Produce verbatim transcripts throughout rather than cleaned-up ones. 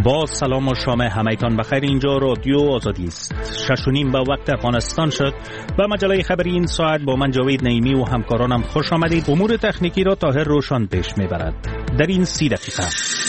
با سلام و شام همگان بخیر. اینجا رادیو آزادی است. شش و نیم به وقت افغانستان شد و مجله خبری این ساعت با من جاوید نعیمی و همکارانم خوش آمدید. امور تکنیکی را طاهر روشن پیش میبرد. در این سی دقیقه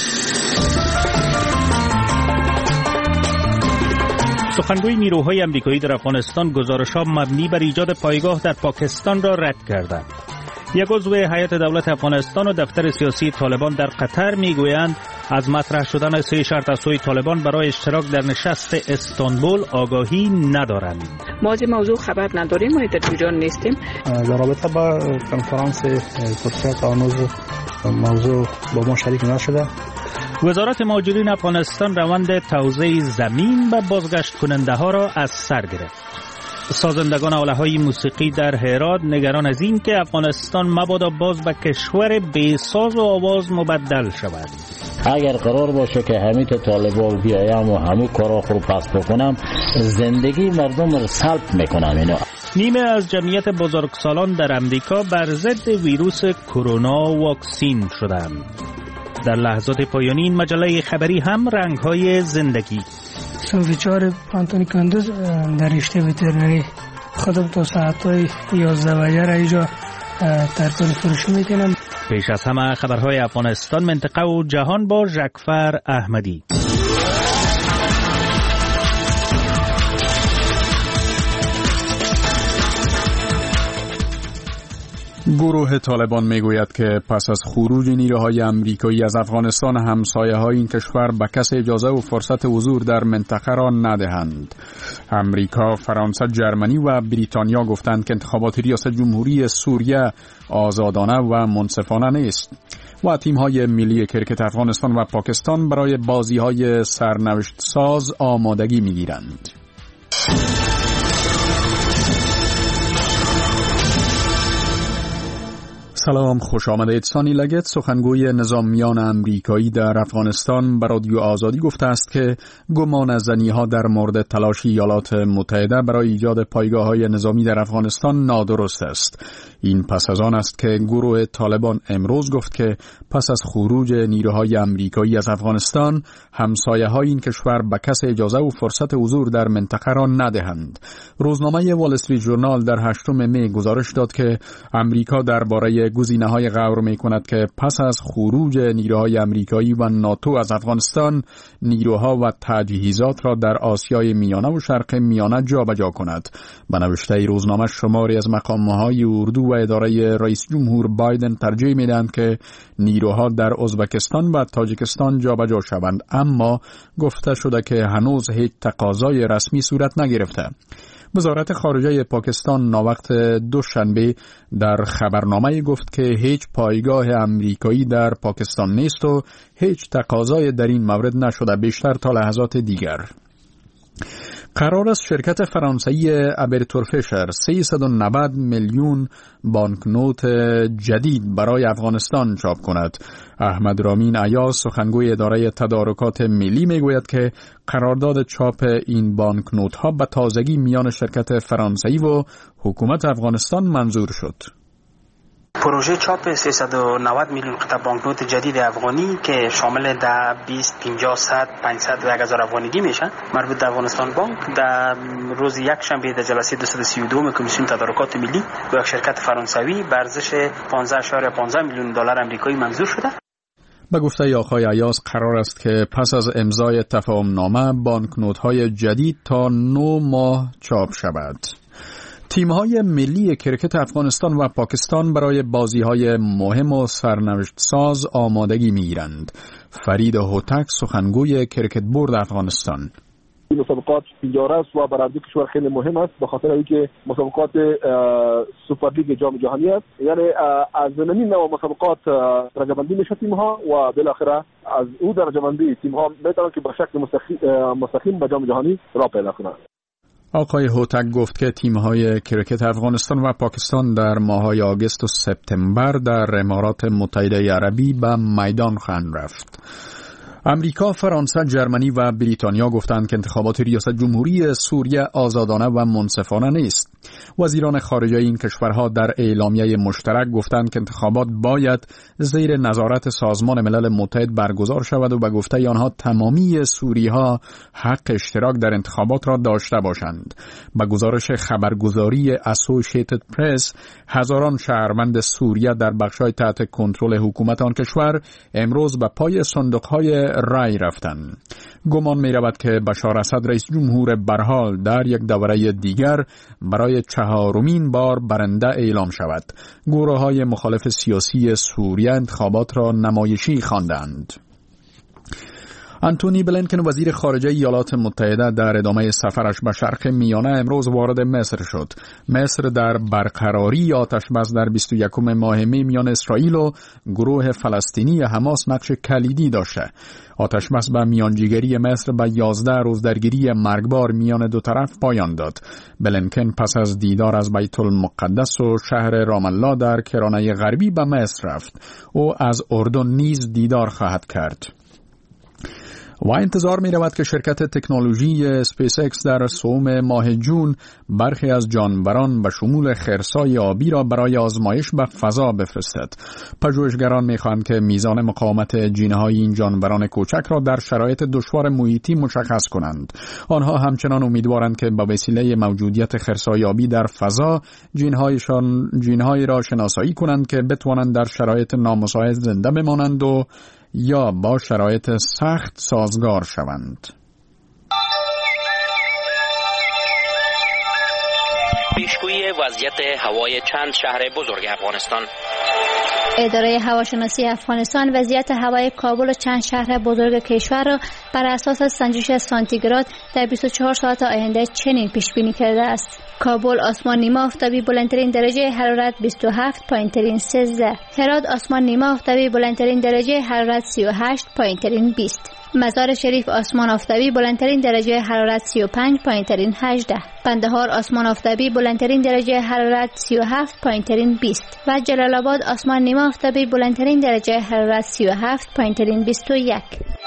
سخنگوی نیروهای امریکایی در افغانستان گزارش‌ها مبنی بر ایجاد پایگاه در پاکستان را رد کرده. یک عضو هیئت دولت افغانستان و دفتر سیاسی طالبان در قطر میگویند از مطرح شدن سه شرط از سوی طالبان برای اشتراک در نشست استانبول آگاهی ندارند. ما از این موضوع خبر نداریم، ما در جریان نیستیم. در رابطه با کنفرانس ترکیه تا هنوز موضوع با ما شریک نشده. وزارت مهاجرین افغانستان روند توزیع زمین به بازگشت کننده ها را از سر گرفت. سازندگان آله‌های موسیقی در هرات نگران از این که افغانستان مبادا باز به کشور بی ساز و آواز مبدل شود. اگر قرار باشه که همین طالبان بیایم و همون کارا رو پس بکنم، زندگی مردم رو سلب میکنم. اینا نیمه از جمعیت بزرگسالان در امریکا بر ضد ویروس کرونا واکسین شدند. در لحظات پایانی این مجله خبری هم رنگ‌های زندگی. صنف چهار پانتونی کندوز در رشته وترنری خودم تا ساعتهای یازده و یک اینجا ترکان فروشی میکنم. پیش از همه خبرهای افغانستان، منطقه و جهان با ژکفر احمدی. گروه طالبان میگوید که پس از خروج نیروهای امریکایی از افغانستان، همسایه‌های این کشور به کسی اجازه و فرصت حضور در منطقه را ندهند. امریکا، فرانسه، جرمنی و بریتانیا گفتند که انتخابات ریاست جمهوری سوریه آزادانه و منصفانه نیست و تیم‌های ملی کرکت افغانستان و پاکستان برای بازی‌های سرنوشت ساز آمادگی می‌گیرند. سلام، خوش آمدید. سانی لگت، سخنگوی نظامیان امریکایی در افغانستان، به رادیو آزادی گفته است که گمان زنی‌ها در مورد تلاش ایالات متحده برای ایجاد پایگاه‌های نظامی در افغانستان نادرست است. این پس از آن است که گروه طالبان امروز گفت که پس از خروج نیروهای امریکایی از افغانستان، همسایه‌های این کشور به کس اجازه و فرصت حضور در منطقه را ندهند. روزنامه وال استریت ژورنال در هشتم می گزارش داد که امریکا درباره گزینه‌های غور می‌کند که پس از خروج نیروهای امریکایی و ناتو از افغانستان، نیروها و تجهیزات را در آسیای میانه و شرق میانه جابجا کند. به نوشته روزنامه، شماری از مقام‌های اردو و اداره رئیس جمهور بایدن ترجیح می‌دهند که نیروها در ازبکستان و تاجیکستان جابجا شوند، اما گفته شده که هنوز هیچ تقاضای رسمی صورت نگرفته. وزارت خارجه پاکستان ناوقت دوشنبه در خبرنامه گفت که هیچ پایگاه امریکایی در پاکستان نیست و هیچ تقاضای در این مورد نشده بیشتر تا لحظات دیگر. قرار است شرکت فرانسوی ابرتورفشر سیصد و نود میلیون بانکنوت جدید برای افغانستان چاپ کند. احمد رامین ایاز، سخنگوی اداره تدارکات ملی، میگوید که قرارداد چاپ این بانکنوت ها به تازگی میان شرکت فرانسوی و حکومت افغانستان منظور شد. پروژه چاپ سیصد و نود میلیون قطعه بانکنوت جدید افغانی که شامل ده، بیست، پنجاه، صد، پانصد و یک هزار افغانیگی میشن، مربوط به افغانستان بانک، در روز یک شنبه در جلسه دویست و سی و دو کمیسیون تدارکات ملی با یک شرکت فرانسوی به ارزش پانزده و پانزده میلیون دلار آمریکایی منظور شده. به گفته آقای ایاز، قرار است که پس از امضای تفاهم نامه بانکنوت‌های جدید تا نه ماه چاپ شود. تیم‌های ملی کرکت افغانستان و پاکستان برای بازی‌های مهم و سرنوشت ساز آمادگی می‌گیرند. فرید هوتک، سخنگوی کرکت بورد افغانستان: مسابقات تجاری است و برای کشور خیلی مهم است، به خاطر اینکه مسابقات سوپر لیگ جام جهانی است. یعنی از نمین نوع مسابقات درجه بندی میشه تیم ها و بالاخره از او درجه بندی تیم ها میتونن که به شکل مستقیم به جام جهانی راه پیدا کنند. آقای هوتک گفت که تیم‌های کرکت افغانستان و پاکستان در ماه‌های آگوست و سپتامبر در امارات متحده عربی به میدان خواهند رفت. امریکا، فرانسه، جرمنی و بریتانیا گفتند که انتخابات ریاست جمهوری سوریه آزادانه و منصفانه نیست. وزیران خارجه این کشورها در اعلامیه مشترک گفتند که انتخابات باید زیر نظارت سازمان ملل متحد برگزار شود و به گفته آنها تمامی سوری‌ها حق اشتراک در انتخابات را داشته باشند. به گزارش خبرگزاری اسوسییتد پرس، هزاران شهروند سوریه در بخش‌های تحت کنترل حکومت آن کشور امروز به پای صندوق‌های رای رفتند. گمان می‌رود که بشار اسد رئیس جمهور برحال در یک دوره دیگر برای چهارمین بار برنده اعلام شود. گروه‌های مخالف سیاسی سوریه انتخابات را نمایشی خواندند. آنتونی بلینکن وزیر خارجه ایالات متحده در ادامه سفرش به شرق میانه امروز وارد مصر شد. مصر در برقراری آتش بس در بیست و یکم ماه می میان اسرائیل و گروه فلسطینی حماس نقش کلیدی داشته. آتش بس به میانجیگری مصر به یازده روز درگیری مرگبار میان دو طرف پایان داد. بلینکن پس از دیدار از بیت المقدس و شهر رام الله در کرانه غربی به مصر رفت. او از اردن نیز دیدار خواهد کرد. و انتظار می رود که شرکت تکنولوژی اسپیس ایکس در سوم ماه جون برخی از جانوران به شمول خرسای آبی را برای آزمایش به فضا بفرستد. پژوهشگران می خواهند که میزان مقاومت جینهای این جانوران کوچک را در شرایط دشوار محیطی مشخص کنند. آنها همچنان امیدوارند که با وسیله موجودیت خرسای آبی در فضا جینهایشان جینهایی را شناسایی کنند که بتوانند در شرایط نامساعد زنده بمانند و یا با شرایط سخت سازگار شوند. پیشگویی وضعیت هوای چند شهر بزرگ افغانستان. اداره هواشناسی افغانستان وضعیت هوای کابل و چند شهر بزرگ کشور را بر اساس سنجش سانتیگراد در بیست و چهار ساعت آینده چنین پیش بینی کرده است: کابل آسمان نیمه آفتابی بلندترین درجه حرارت بیست و هفت پایینترین سیزده، هرات آسمان نیمه آفتابی بلندترین درجه حرارت سی و هشت پایینترین بیست، مزار شریف آسمان آفتابی بلندترین درجه حرارت سی و پنج پایینترین هجده، قندهار آسمان آفتابی بلندترین درجه حرارت سی و هفت پایینترین بیست و جلال آباد آسمان نیمه آفتابی بلندترین درجه حرارت سی و هفت پایینترین بیست و یک.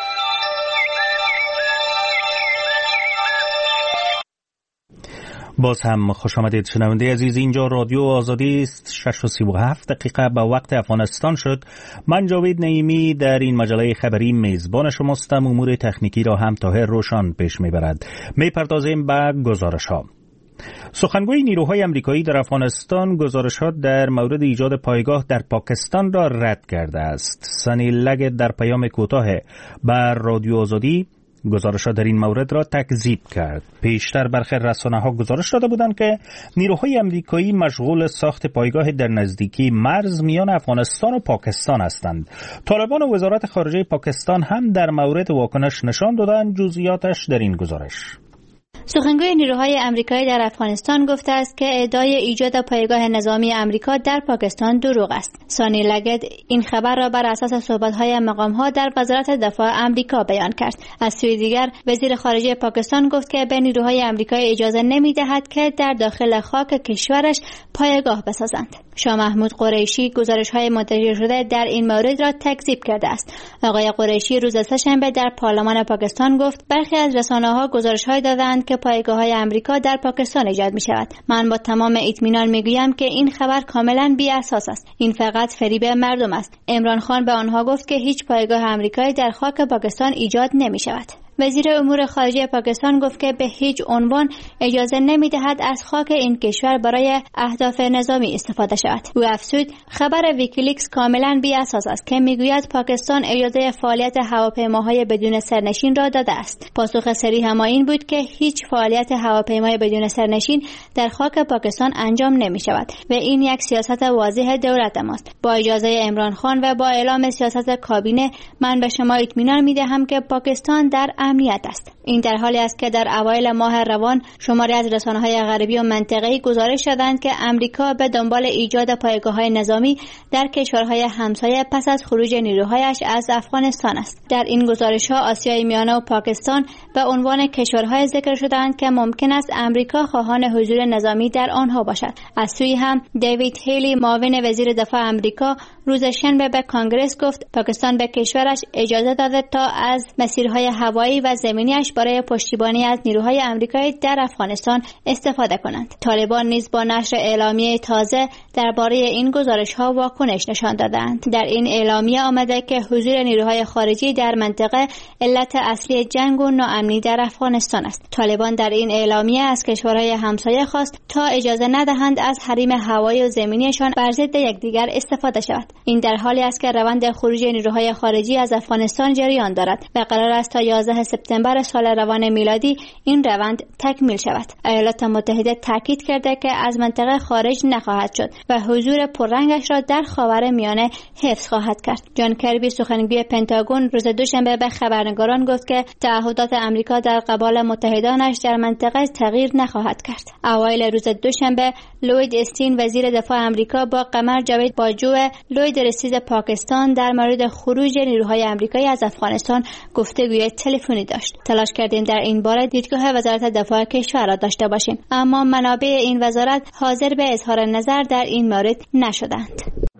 باز هم خوش آمدید شنونده عزیز. اینجا رادیو آزادی است. شش و سی و هفت دقیقه به وقت افغانستان شد. من جاوید نعیمی در این مجله خبری میزبان شماستم. امور تکنیکی را هم طاهر روشان پیش میبرد. میپردازیم به گزارش ها. سخنگوی نیروهای امریکایی در افغانستان گزارشات در مورد ایجاد پایگاه در پاکستان را رد کرده است. سنی لگت در پیام کوتاه بر رادیو آزادی گزارشات در این مورد را تکذیب کرد. پیشتر برخی رسانه‌ها گزارش داده بودند که نیروهای امریکایی مشغول ساخت پایگاه در نزدیکی مرز میان افغانستان و پاکستان هستند. طالبان و وزارت خارجه پاکستان هم در مورد واکنش نشان دادند. جزئیاتش در این گزارش. سخنگوی نیروهای امریکایی در افغانستان گفته است که ادعای ایجاد پایگاه نظامی امریکا در پاکستان دروغ است. سانی لگت این خبر را بر اساس صحبت‌های مقام‌ها در وزارت دفاع امریکا بیان کرد. از سوی دیگر وزیر خارجه پاکستان گفت که به نیروهای امریکایی اجازه نمی‌دهد که در داخل خاک کشورش پایگاه بسازند. شاه محمود قریشی گزارش‌های منتشر شده در این مورد را تکذیب کرده است. آقای قریشی روز سه‌شنبه در پارلمان پاکستان گفت برخی از رسانه‌ها گزارش‌های دادند که پایگاه‌های آمریکا در پاکستان ایجاد می‌شود. من با تمام اطمینان می‌گویم که این خبر کاملاً بی اساس است. این فقط فریب مردم است. عمران خان به آنها گفت که هیچ پایگاه آمریکایی در خاک پاکستان ایجاد نمی‌شود. وزیر امور خارجه پاکستان گفت که به هیچ عنوان اجازه نمی‌دهد از خاک این کشور برای اهداف نظامی استفاده شود. او افزود خبر ویکیلیکس کاملا بی اساس است که میگوید پاکستان اجازه فعالیت هواپیماهای بدون سرنشین را داده است. پاسخ صریح ما این بود که هیچ فعالیت هواپیمای بدون سرنشین در خاک پاکستان انجام نمی‌شود و این یک سیاست واضح دولت ماست. با اجازه عمران خان و با اعلام سیاست کابینه من به شما اطمینان می‌دهم که پاکستان در امنیت است. این در حالی است که در اوایل ماه روان شماری از رسانه‌های غربی و منطقه‌ای گزارش دادند که امریکا به دنبال ایجاد پایگاه‌های نظامی در کشورهای همسایه پس از خروج نیروهایش از افغانستان است. در این گزارش‌ها آسیای میانه و پاکستان به عنوان کشورهای ذکر شدند که ممکن است امریکا خواهان حضور نظامی در آنها باشد. از سوی هم دیوید هیلی معاون وزیر دفاع امریکا روز شنبه به کانگرس گفت پاکستان به کشورش اجازه داده تا از مسیرهای هوایی هوایی و زمینیش برای پشتیبانی از نیروهای آمریکایی در افغانستان استفاده کنند. طالبان نیز با نشر اعلامیه تازه درباره این گزارش‌ها واکنش نشان دادند. در این اعلامیه آمده که حضور نیروهای خارجی در منطقه علت اصلی جنگ و ناامنی در افغانستان است. طالبان در این اعلامیه از کشورهای همسایه خواست تا اجازه ندهند از حریم هوایی و زمینیشان بر ضد یکدیگر استفاده شود. این در حالی است که روند خروج نیروهای خارجی از افغانستان جریان دارد و قرار است تا یازده سپتامبر سال روان میلادی این روند تکمیل شود. ایالات متحده تاکید کرده که از منطقه خارج نخواهد شد و حضور پررنگش را در خاورمیانه حفظ خواهد کرد. جان کربی سخنگوی پنتاگون روز دوشنبه به خبرنگاران گفت که تعهدات آمریکا در قبال متحدانش در منطقه تغییر نخواهد کرد. اوایل روز دوشنبه لوید استین وزیر دفاع آمریکا با قمر جاوید باجو لوید رسیز پاکستان در مورد خروج نیروهای آمریکایی از افغانستان گفتگوی تلفنی داشت. تلاش کردیم در این باره دیدگاه وزارت دفاع کشور را داشته باشیم، اما منابع این وزارت حاضر به اظهار نظر در این مورد نشدند.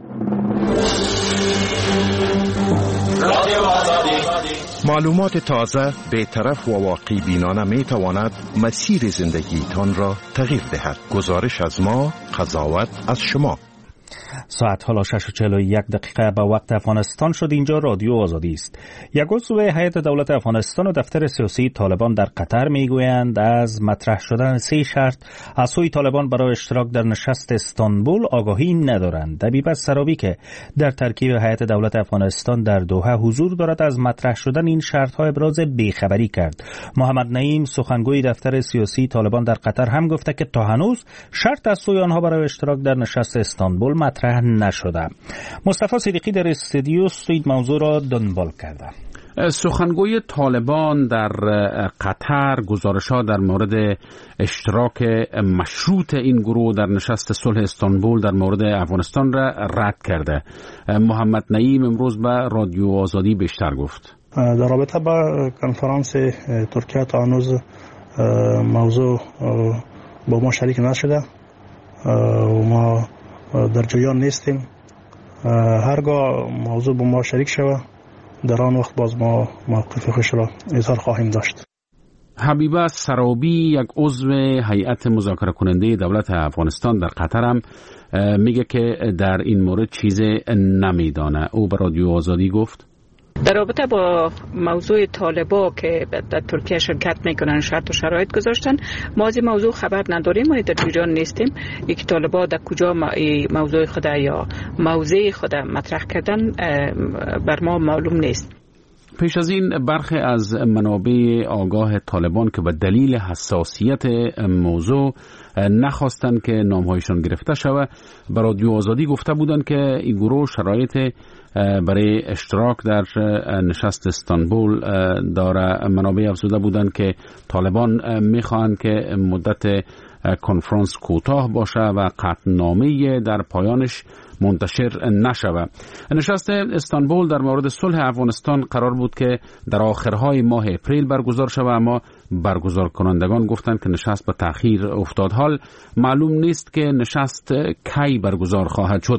معلومات تازه، بی‌طرف و واقعی بینانه می تواند مسیر زندگیتان را تغییر دهد. گزارش از ما، قضاوت از شما. ساعت حالا شش و چهل و یک دقیقه به وقت افغانستان شد. اینجا رادیو آزادی است. یک عضو هیئت دولت افغانستان و دفتر سیاسی طالبان در قطر میگویند از مطرح شدن سه شرط از سوی طالبان برای اشتراک در نشست استانبول آگاهی ندارند. دبیبه سرابی که در ترکیب هیئت دولت افغانستان در دوحه حضور دارد از مطرح شدن این شرط‌ها ابراز بیخبری کرد. محمد نعیم سخنگوی دفتر سیاسی طالبان در قطر هم گفته که تا هنوز شرط از سوی آنها برای اشتراک در نشست استانبول مطرح نشده. مصطفی صدیقی در استودیو این موضوع را دنبال کرده. سخنگوی طالبان در قطر گزارش‌ها در مورد اشتراک مشروط این گروه در نشست صلح استانبول در مورد افغانستان را رد کرده. محمد نعیم امروز به رادیو آزادی بیشتر گفت. در رابطه با کنفرانس ترکیه تا هنوز موضوع با ما شریک نشده و ما در جریان نیستیم. هرگاه موضوع با ما شریک شود در آن وقت باز ما موقف خوش را اظهار خواهیم داشت. حبیبه سرابی یک عضو هیئت مذاکره کننده دولت افغانستان در قطر هم میگه که در این مورد چیزی نمیدانه. او به رادیو آزادی گفت در رابطه با موضوع طالبا که در ترکیه شرکت میکنن شرط و شرایط گذاشتن، ما از این موضوع خبر نداریم، ما در جریان نیستیم. یک طالبا در کجا موضوع خود یا موضع خود مطرح کردن بر ما معلوم نیست. پیش از این برخی از منابع آگاه طالبان که به دلیل حساسیت موضوع نخواستند که نامهایشان گرفته شود به رادیو آزادی گفته بودند که این گروه شرایط برای اشتراک در نشست استانبول داره. منابع افزوده بودند که طالبان میخواهند که مدت کنفرانس کوتاه باشه و قطعنامه در پایانش منتشر نشود. نشست استانبول در مورد صلح افغانستان قرار بود که در آخرهای ماه اپریل برگزار شود، اما برگزار کنندگان گفتند که نشست به تأخیر افتاد. حال معلوم نیست که نشست کی برگزار خواهد شد.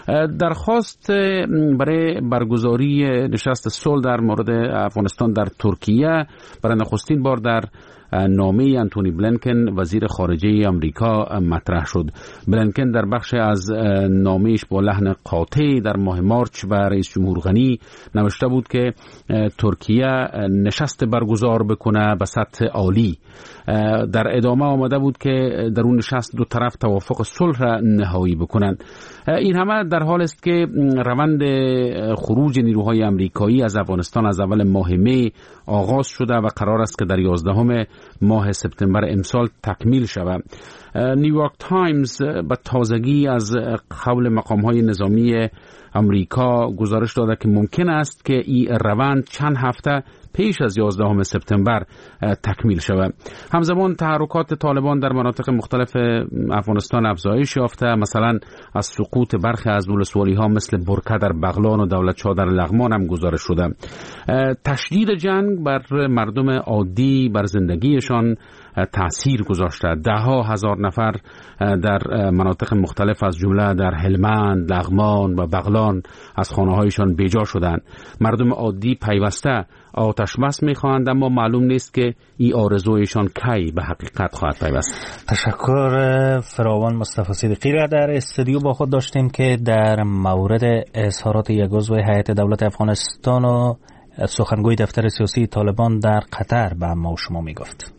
درخواست برای برگزاری نشست صلح در مورد افغانستان در ترکیه برای نخستین بار در نامه انتونی بلینکن وزیر خارجه آمریکا مطرح شد. بلینکن در بخش از نامه‌اش با لحن قاطع در ماه مارچ به رئیس جمهور غنی نوشته بود که ترکیه نشست برگزار بکنه به سطح عالی. در ادامه آمده بود که در اون نشست دو طرف توافق صلح را نهایی بکنند. این همه در حال است که روند خروج نیروهای آمریکایی از افغانستان از اول ماه می آغاز شده و قرار است که در یازدهم ماه سپتامبر امسال تکمیل شود. نیویورک تایمز به تازگی از قول مقام‌های نظامی آمریکا گزارش داده که ممکن است که این روند چند هفته پیش از یازدهم سپتامبر تکمیل شود. همزمان تحرکات طالبان در مناطق مختلف افغانستان افزایش یافته. مثلا از سقوط برخی از ولسوالی‌ها مثل برکه در بغلان و دولتشاه در لغمان هم گزارش شده. تشدید جنگ بر مردم عادی، بر زندگیشان تاثیر گذاشته. ده ها هزار نفر در مناطق مختلف از جمله در هلمند، لغمان و بغلان از خانه هایشان بیجا شدند. مردم عادی پیوسته آتش بس میخواهند، اما معلوم نیست که این آرزویشان کی به حقیقت خواهد پیوست. تشکر فراوان مصطفی صدیقی را در استودیو با خود داشتیم که در مورد اظهارات یک عضو هیئت دولت افغانستان و سخنگوی دفتر سیاسی طالبان در قطر به ما و شما میگفت.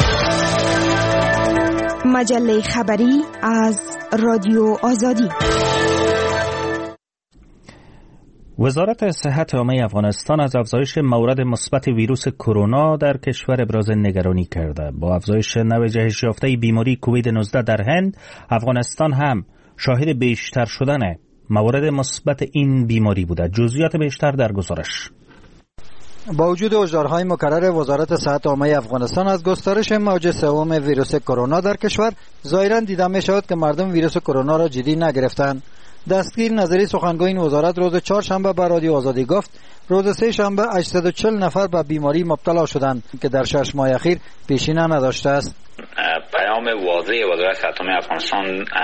مجله خبری از رادیو آزادی. وزارت صحت عامه افغانستان از افزایش مورد مثبت ویروس کرونا در کشور ابراز نگرانی کرده. با افزایش نوع جهش یافته بیماری کووید نوزده در هند، افغانستان هم شاهد بیشتر شدن موارد مثبت این بیماری بوده. جزئیات بیشتر در گزارش. با وجود هشدارهای مکرر وزارت صحت عامه افغانستان از گسترش موج سوم ویروس کرونا در کشور، ظاهرا دیده می شود که مردم ویروس کرونا را جدی نگرفتند. دستگیر نظری سخنگوی این وزارت روز چهارشنبه به رادیو آزادی گفت روز سه شنبه هشتصد و چهل نفر به بیماری مبتلا شدند که در شش ماه اخیر پیشینه نداشته است. پیام واضح وزارت صحت عامه افغانستان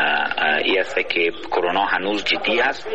این است که کرونا هنوز جدی است.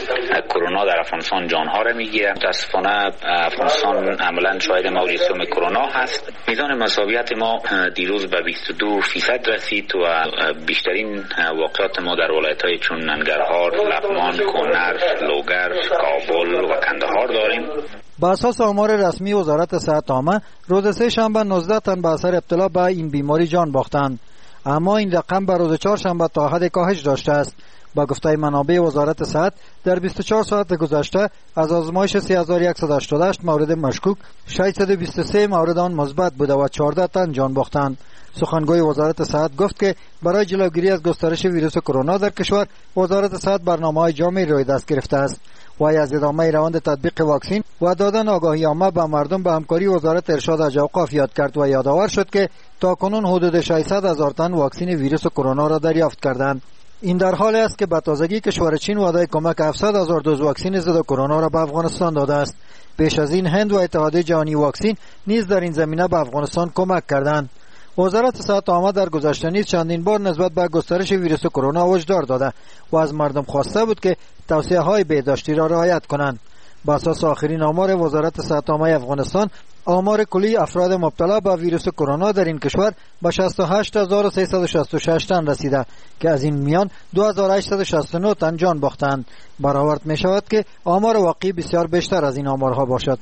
کرونا در افغانستان جانها را میگیرد. متاسفانه افغانستان عملا شاهد موج سوم کرونا هست. میزان مساویت ما دیروز به بیست و دو فیصد رسید و بیشترین واقعات ما در ولایت‌های چون ننگرهار، لغمان، کنر، لوگر، کابل و کندهار داریم. با اساس آمار رسمی وزارت صحت عامه روز سه شنبه نوزده تن به اثر ابتلا به این بیماری جان باختند، اما این رقم به روز چهارشنبه تا حد کاهش داشته است. با گفته منابع وزارت صحت در بیست و چهار ساعت گذشته از آزمایش سه هزار و صد و هشتاد و هشت مورد مشکوک ششصد و بیست و سه مورد آن مثبت بوده و چهارده تن جان باختند. سخنگوی وزارت صحت گفت که برای جلوگیری از گسترش ویروس کرونا در کشور وزارت صحت برنامه‌های جامعی روی دست گرفته است. وای از ادامه روند تطبیق واکسین و دادن آگاهی عامه به مردم به همکاری وزارت ارشاد از اوقاف یاد کرد و یادآور شد که تاکنون حدود ششصد هزار تن واکسن ویروس کرونا را دریافت کردند. این در حالی است که به تازگی کشور چین وعده کمک هفتصد هزار دوز واکسن ضد کرونا را به افغانستان داده است. پیش از این هند و اتحادیه جهانی واکسن نیز در این زمینه به افغانستان کمک کردند. وزارت صحت عامه در گذشته نیز چندین بار نسبت به گسترش ویروس کرونا هشدار داده و از مردم خواسته بود که توصیه‌های بهداشتی را رعایت کنند. با اساس آخرین آمار وزارت صحت عامه افغانستان، آمار کلی افراد مبتلا به ویروس کرونا در این کشور به شصت و هشت هزار و سیصد و شصت و شش تن رسیده که از این میان دو هزار و هشتصد و شصت و نه تن جان باختند. برآورد می شود که آمار واقعی بسیار بیشتر از این آمارها باشد.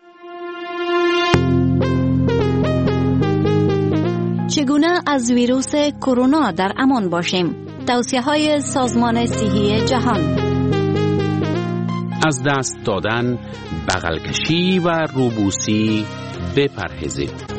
چگونه از ویروس کرونا در امان باشیم؟ توصیه‌های سازمان صحی جهان. از دست دادن، بغل کشی و روبوسی بپرهیزید.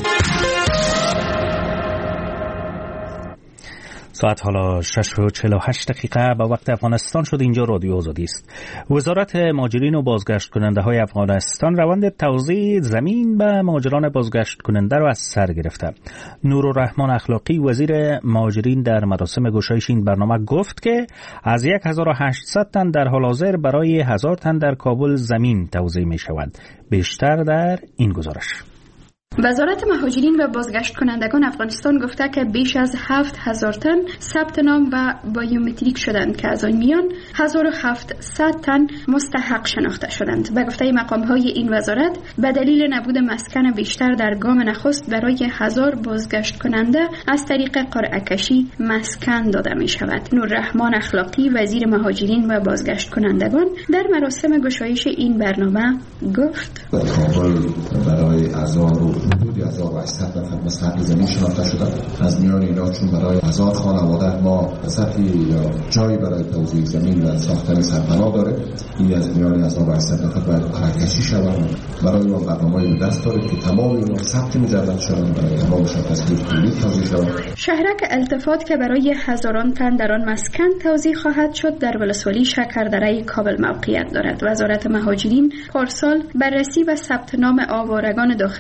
ساعت حالا شش و چهل و هشت دقیقه به وقت افغانستان شد. اینجا رادیو آزادی است. وزارت مهاجرین و بازگشت کننده های افغانستان روند توزیع زمین به مهاجران بازگشت کننده را از سر گرفته. نورالرحمن اخلاقی وزیر مهاجرین در مراسم گشایش این برنامه گفت که از یک هزار و هشتصد تن در حال حاضر برای هزار تن در کابل زمین توزیع می شود. بیشتر در این گزارش. وزارت مهاجرین و بازگشت کنندگان افغانستان گفته که بیش از هفت هزار تن ثبت نام و بایومتریک شدند که از آن میان هزار و هفتصد تن مستحق شناخته شدند. به گفته مقام‌های این وزارت به دلیل نبود مسکن بیشتر در گام نخست برای هزار بازگشت کننده از طریق قرعه کشی مسکن داده می شود. نورالرحمن اخلاقی وزیر مهاجرین و بازگشت کنندگان در مراسم گشایش این برنامه گفت: کابل برای هزار حدود هزار و هشتصد نفر مستحق زمین شناخته شدند. از میان اینا چون برای هزار خانواده ما سطحی یا جایی برای توزیع زمین و ساختن سرپناه داره، این از میان هزار و هشتصد نفر باید قرعه‌کشی شود. برای ما برنامه‌ای به دست داره که تمام اینا ثبت مجدد شدن برای تمامشان تصویر کلی توزیع شود. شهرک التفات که برای هزاران تن در آن مسکن توزیع خواهد شد در ولسوالی شکردره کابل موقعیت دارد. وزارت مهاجرین پارسال بررسی و ثبت نام آوارگان داخلی و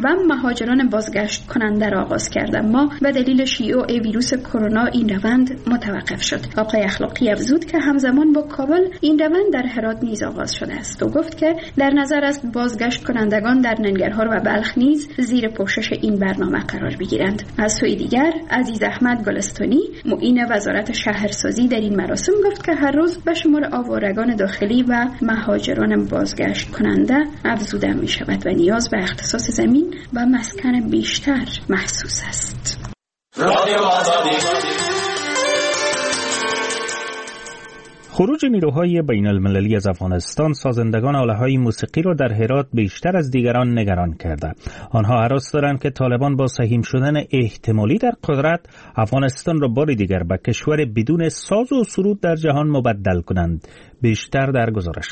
و مهاجران بازگشت کننده را آغاز کرد، اما به دلیل شیوع ویروس کرونا این روند متوقف شد. آقای اخلاقی افزود که همزمان با کابل این روند در هرات نیز آغاز شده است و گفت که در نظر است بازگشت کنندگان در ننگرهار و بلخ نیز زیر پوشش این برنامه قرار بگیرند. از سوی دیگر عزیز احمد گلستانی معین وزارت شهرسازی در این مراسم گفت که هر روز به شمار آوارگان داخلی و مهاجران بازگشت کننده افزوده می شود و نیاز به اختصاص زمین و مسکن بیشتر محسوس است. رادیو آزادی. خروج نیروهای بین المللی از افغانستان سازندگان آله‌های موسیقی را در هرات بیشتر از دیگران نگران کرده. آنها هراس دارند که طالبان با سهیم شدن احتمالی در قدرت افغانستان را بار دیگر به کشور بدون ساز و سرود در جهان مبدل کنند. بیشتر در گزارش.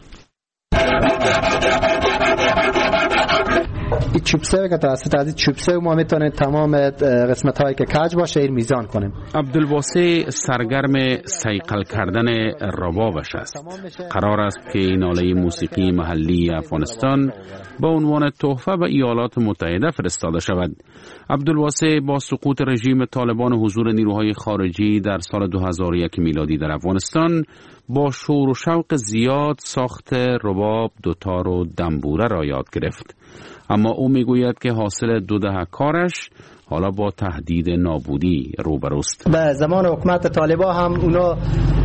این چوبسه که توسط از این چوبسه ما میتونیم تمام قسمت هایی که کج باشه این میزان کنیم. عبدالواسع سرگرم صیقل کردن ربابش است. قرار است که این آله موسیقی محلی افغانستان با عنوان تحفه به ایالات متحده فرستاده شود. عبدالواسع با سقوط رژیم طالبان و حضور نیروهای خارجی در سال دو هزار و یک میلادی در افغانستان با شور و شوق زیاد ساخت رباب، دوتار و دنبوره را یاد گرفت. اما او میگوید که حاصل دو دهه کارش حالا با تهدید نابودی روبروست. به زمان حکومت طالبان هم اونا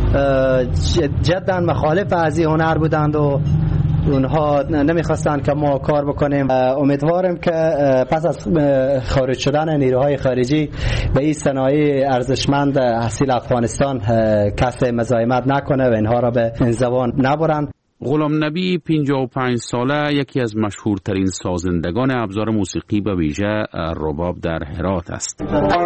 جداً مخالف از این هنر بودند و اونها نمیخواستند که ما کار بکنیم. امیدوارم که پس از خارج شدن نیروهای خارجی به این صنایع ارزشمند اصیل افغانستان کسی مزاحمت نکنه و اینها را به انزوا نبرند. غلام نبی پنجاه و پنج ساله یکی از مشهورترین سازندگان ابزار موسیقی به ویژه رباب در هرات است.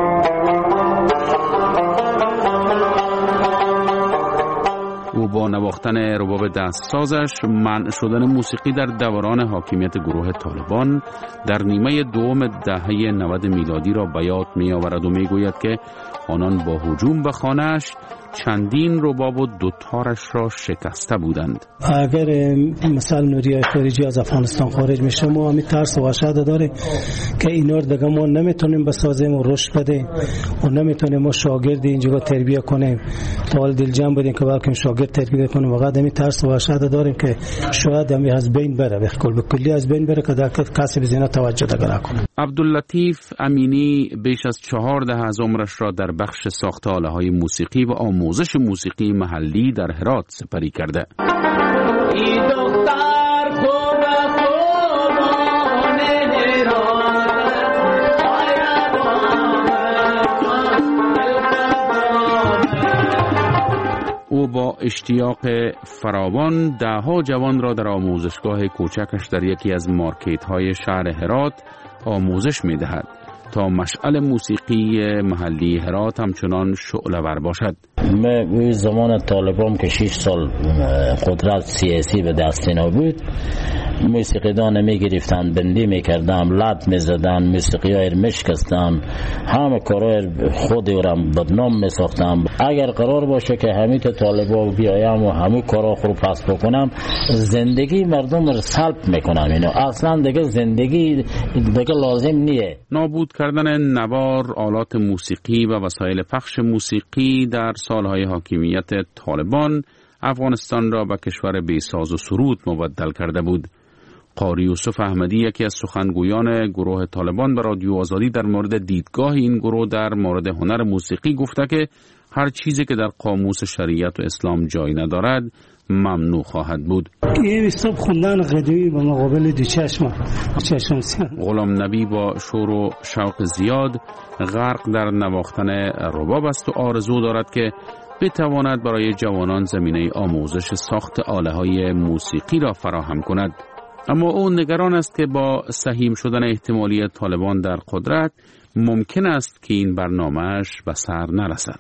او با نواختن رباب دستسازش منع شدن موسیقی در دوران حاکمیت گروه طالبان در نیمه دوم دهه نود میلادی را به یاد می آورد و می گوید که آنان با هجوم به خانه‌اش چندین رباب و دوتارش را شکسته بودند. اگر مثلا نیروهای خارجی از افغانستان خارج میشه ما همین ترس و وحشت داره که اینا رو دیگه ما نمیتونیم بسازیم و رشد بدیم و نمیتونیم ما شاگرد اینجا تربیت کنیم. تا حال دل جمع بدیم که بلکه شاگرد تربیت کنیم. واقعا همین ترس و وحشت داریم که شاید همین از بین بره، به کل کلی از بین بره که در کسی به زینا توجه دیگه نکنه. عبداللطیف امینی بیش از چهار دهه از عمرش را در بخش ساخت آله‌های موسیقی و آموزش موسیقی محلی در هرات سپری کرده. او با اشتیاق فراوان دهها جوان را در آموزشگاه کوچکش در یکی از مارکت‌های شهر هرات آموزش می‌دهد تا مشعل موسیقی محلی هرات همچنان شعله‌ور باشد. من زمان طالبان که شش سال قدرت سیاسی به دست اینا بود، موسیقیدان می گرفتن، بندی می کردن، لط می زدن، موسیقی های می شکستن، همه کارهای خودی را بدنام می ساختن. اگر قرار باشه که همیت طالبان بیایم و همه کارا خود پس بکنم، زندگی مردم را سلب میکنم. اینو اصلا دیگه زندگی دیگه لازم نیه. نابود کردن نوار، آلات موسیقی و وسایل پخش موسیقی در سالهای حاکمیت طالبان افغانستان را به کشور بی ساز و سرود مبدل کرده بود. قاری یوسف احمدی یکی از سخنگویان گروه طالبان به رادیو آزادی در مورد دیدگاه این گروه در مورد هنر موسیقی گفته که هر چیزی که در قاموس شریعت و اسلام جای ندارد ممنوع خواهد بود. این حساب خوندن قدیمی به مقابل دو چشم چشم غلام نبی با شور و شوق زیاد غرق در نواختن رباب است و آرزو دارد که بتواند برای جوانان زمینه آموزش ساخت آله‌های موسیقی را فراهم کند. اما او نگران است که با سهیم شدن احتمالی طالبان در قدرت ممکن است که این برنامه‌اش به سر نرسد.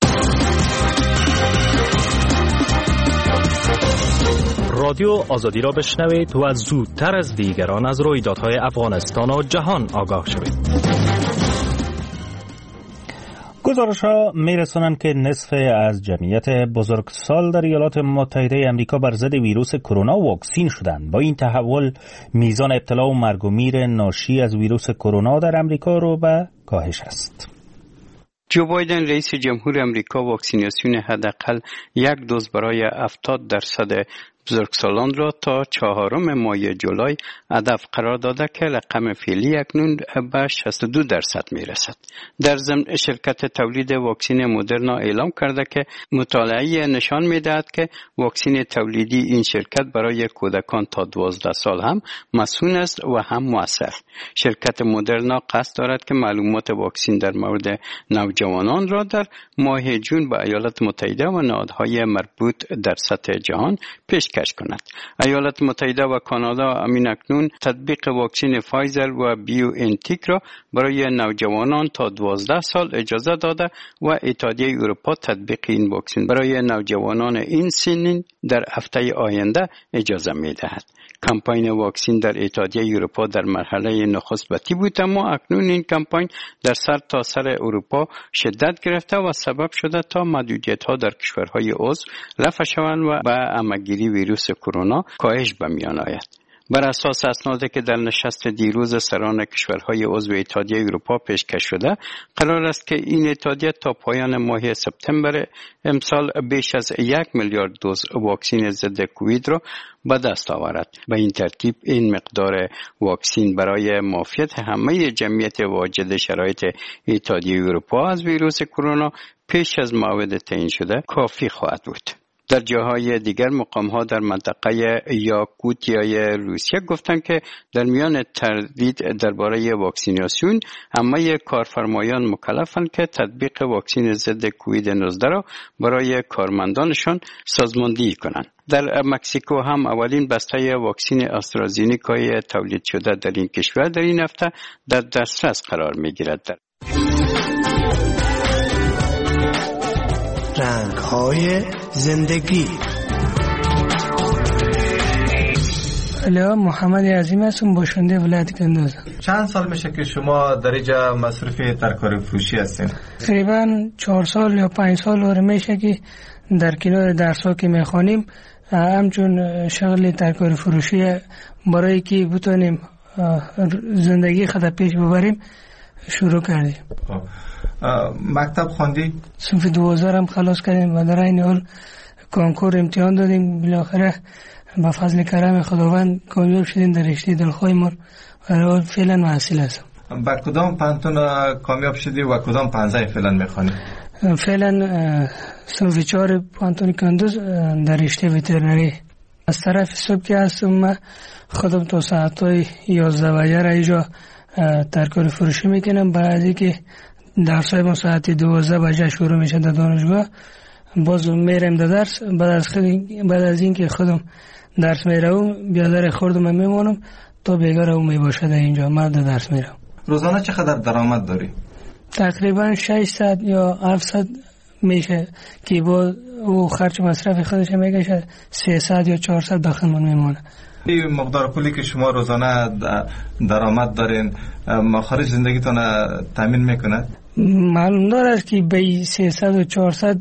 رادیو آزادی را بشنوید و زودتر از دیگران از رویدادهای افغانستان و جهان آگاه شوید. گزارش‌ها می‌رسانند که نصف از جمعیت بزرگسال در ایالات متحده آمریکا بر ضد ویروس کرونا واکسین شدند. با این تحول میزان ابتلا و مرگ و میر ناشی از ویروس کرونا در آمریکا رو به کاهش است. جو بایدن رئیس جمهور آمریکا واکسیناسیون حداقل یک دوز برای هفتاد درصد بزرگسالان را تا چهارم ماه جولای هدف قرار داده که رقم فعلی اکنون به شصت و دو درصد می رسد. در ضمن شرکت تولید واکسن مدرنا اعلام کرده که مطالعه نشان می دهد که واکسن تولیدی این شرکت برای کودکان تا دوازده سال هم مسئول است و هم مؤثر. شرکت مدرنا قصد دارد که معلومات واکسن در مورد نوجوانان را در ماه جون به ایالات متحده و نهادهای مربوط در سطح جهان پیش کش کند. ایالات متحده و کانادا امین اکنون تطبیق واکسن فایزر و بیو انتیک را برای نوجوانان تا دوازده سال اجازه داده و اتحادیه اروپا تطبیق این واکسن برای نوجوانان این سنین در هفته آینده اجازه می دهد. کمپاین واکسن در اتحادیه اروپا در مرحله نخستبتی بود، اما اکنون این کمپاین در سر تا سر اروپا شدت گرفته و سبب شده تا محدودیت‌ها در کشورهای عضو رفع شوند و به همه‌گیری ویروس کرونا کاهش به میان آید. بر اساس اسنادی که در نشست دیروز سران کشورهای عضو اتحادیه اروپا پیشکش شده، قرار است که این اتحادیه تا پایان ماه سپتامبر امسال بیش از یک میلیارد دوز واکسن ضد کووید را به دست آورد. به این ترتیب این مقدار واکسن برای معافیت همه جمعیت واجد شرایط اتحادیه اروپا از ویروس کرونا پیش از موعد تعیین شده کافی خواهد بود. در جاهای دیگر مقام‌ها در منطقه یاکوتیای روسیه گفتند که در میان تردید درباره واکسیناسیون، همه کارفرمایان مکلفند که تطبیق واکسن ضد کووید نوزده را برای کارمندانشان سازماندهی کنند. در مکزیکو هم اولین بسته واکسن آسترازینیکای تولید شده در این کشور در این هفته در دسترس قرار می‌گیرد. رنگ‌های زندگی. علیه محمد عظیم هستم، باشنده ولایت گندوز. چند سال میشه که شما در اینجا مصروف ترکاری فروشی هستین؟ تقریبا چهار سال یا پنج سال ور میشه که در کنار درس‌ها که میخوانیم همچون شغل ترکاری فروشی برای که بتونیم زندگی خود پیش ببریم شروع کردیم. مکتب خواندی؟ صنف دوازده هم خلاص کردیم و در این حال کنکور امتحان دادیم، بالاخره با فضل کرم خداوند کامیاب شدیم در رشته دلخواهیمون و فعلا محصل هستم. با کدام پانتون کامیاب شدی و کدام پانزده فعلا میخوانی؟ فعلا صنف چهار پانتون کندوز در رشته وترنری. از طرف صبح که هستم من خودم تا ساعت های یازده بجه را اینجا ترکاری فروشی میکنم. بعد از اینکه درس های ما ساعت دوازده بجه شروع میشه در دانشگاه، باز میرم در درس. بعد از خود بعد از اینکه خودم درس میروم بیادر خوردم میمونم تا بیگار او میباشه در اینجا من در درس میرم. روزانه چقدر درآمد داری؟ تقریبا ششصد یا هفتصد میشه که با او خرج مصرف خودش میگه سیصد یا چهارصد داخل من میمونه. این مقدار پولی که شما روزانه درآمد دارین مخارج زندگیتون تامین میکنه؟ معلوم داره که به سیصد و چهارصد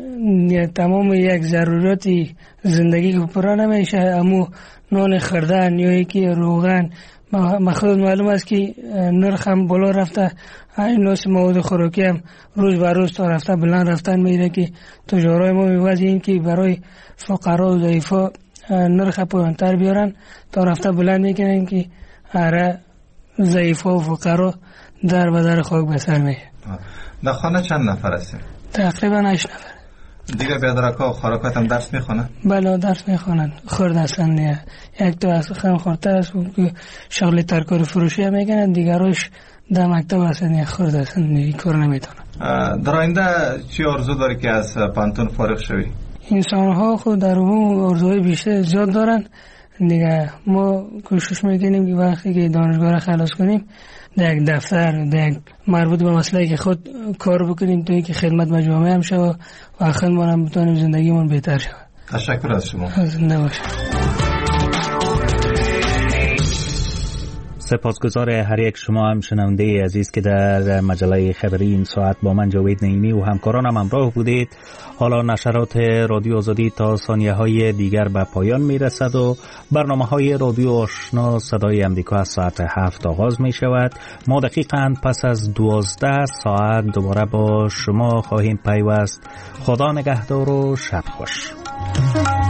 تمام یک ضرورتی زندگی که پورا نمیشه، اما نان خوردن یا یکی روغن مخصوص معلوم است که نرخ هم بالا رفته، این نوع مواد خوراکی هم روز به روز تا رفته بلند رفتن میره که تجارای ما میوازی این که برای فقرا و ضعیفا نرخ پایین‌تر بیارن تا رفته بلند میکنن که اره ضعیفا و فقرا در به در خاک بسر میشه. در خانه چند نفر هستین؟ تقریبا هشت نفر. دیگه بیادرکا و خاراکات هم درس میخونن؟ بله درس میخونن. خورد اصلا نیه. یک تو از خم خوردتر است که شغل ترکاری فروشی هم میکنن، دیگرش در مکتب اصلا نیه، خورد اصلا نیه، کار نمیتونن. در آینده چی آرزو داری که از پانتون فارغ شوی؟ انسان ها خود در عموم آرزوهای بیشتر زیاد دارن دیگه. ما کوشش میکنیم که وقتی که دانشگاه را خلاص کنیم در یک دفتر در یک مربوط به مسئله که خود کار بکنیم تا اینکه خدمت به جامعه هم شود و خودمون هم بتونیم زندگیمون بهتر شود. تشکر از شما. زنده باشید. سپاسگزار هر یک شما هم شنونده عزیز که در مجله خبری این ساعت با من جاوید نعیمی و همکارانم همراه بودید. حالا نشرات رادیو آزادی تا ثانیه های دیگر به پایان می رسد و برنامه های رادیو آشنا صدای امریکا از ساعت هفت آغاز می شود. ما دقیقاً پس از دوازده ساعت دوباره با شما خواهیم پیوست. خدا نگهدار و شب خوش.